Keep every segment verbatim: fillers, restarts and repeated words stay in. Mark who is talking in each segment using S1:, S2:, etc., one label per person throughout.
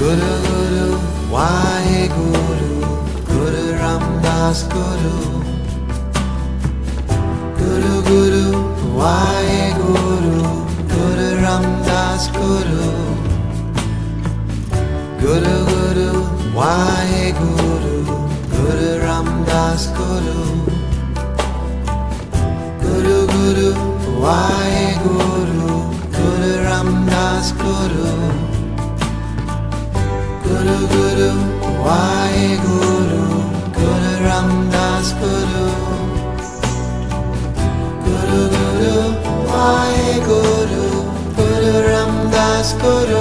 S1: Guru Guru Waheguru Guru Ramdas Guru Guru Guru Waheguru Guru Ramdas Guru Guru Guru Waheguru Guru Ramdas Guru Guru Guru Waheguru Guru Ramdas Guru Guru Guru Waheguru Guru Ramdas Guru Guru Guru Waheguru Guru Ramdas Guru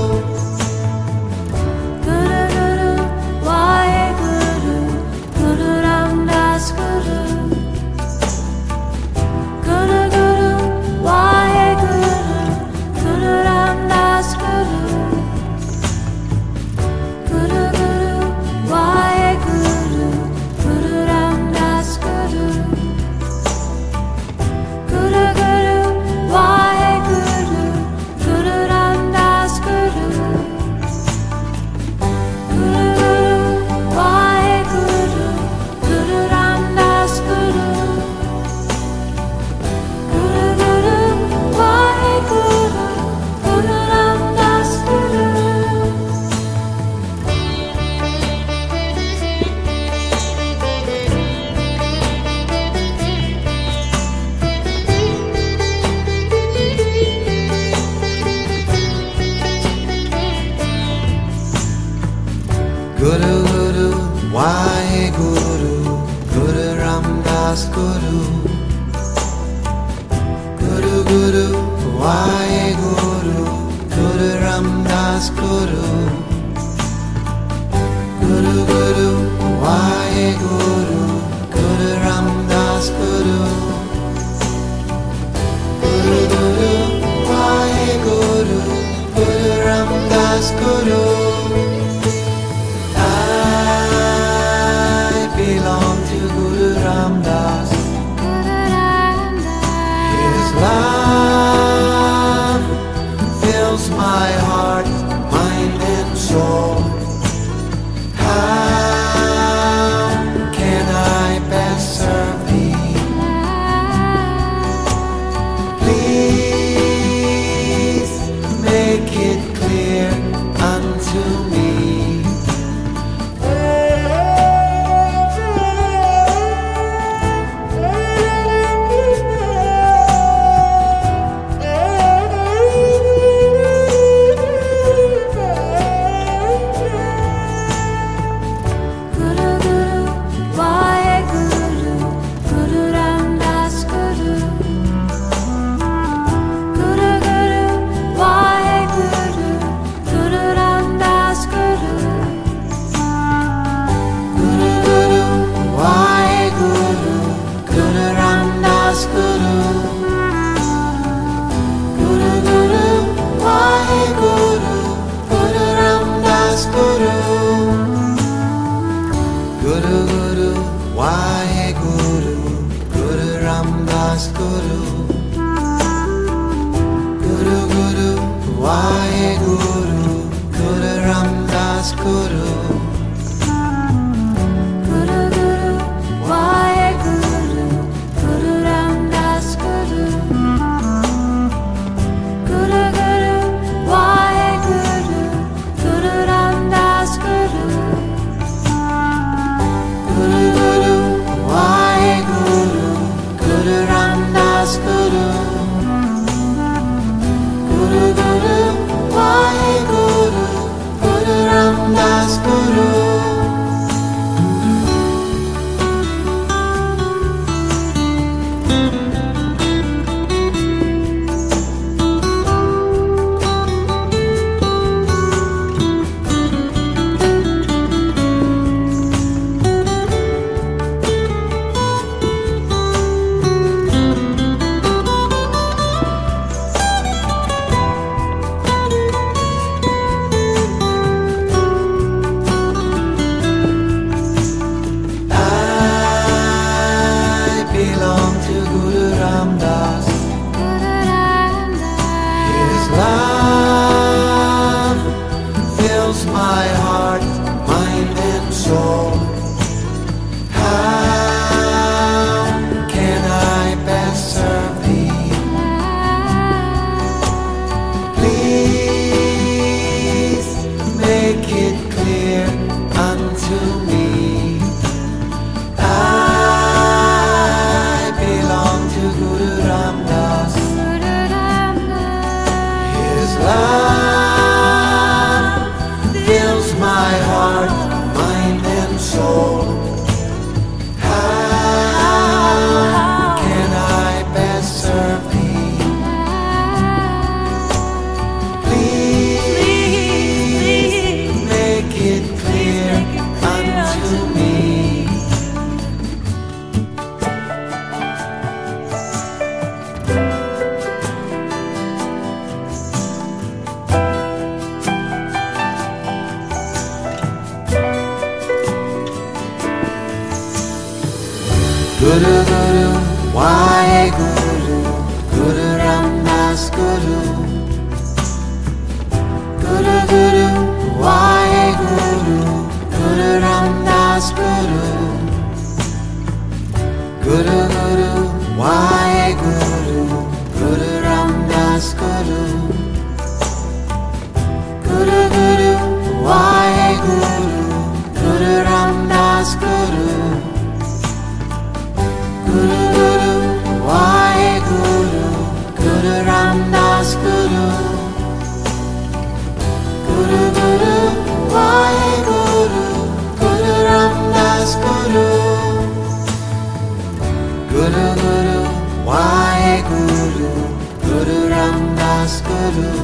S1: Guru Guru Waheguru Guru Ramdas Guru Guru Guru Waheguru Guru Ramdas Guru Guru Guru Waheguru Guru Ramdas Guru Guru Guru Waheguru Guru Ramdas Guru belong to Guru Ramdas. His love fills my heart, mind and soul. How can I best serve thee? Please make it clear unto me. Guru Guru Waheguru Guru Ramdas Guru Guru Guru Waheguru Guru Ramdas Guru Guru Guru Waheguru Guru Ramdas Guru Guru Guru Waheguru Guru Ramdas Guru Guru Guru Waheguru Guru Ramdas Guru Guru Guru Waheguru Guru Ramdas Guru Guru Guru, Waheguru, Guru Ramdas Guru. Guru Guru, Waheguru, Guru Ramdas Guru. Guru Guru, Waheguru, Guru Ramdas Guru. Guru Guru, Waheguru, Guru Ramdas Guru. Guru Guru, Waheguru, Guru Ramdas Guru. Guru Guru, Waheguru, Guru Ramdas Guru. Guru Guru, Waheguru, Guru Ramdas Guru.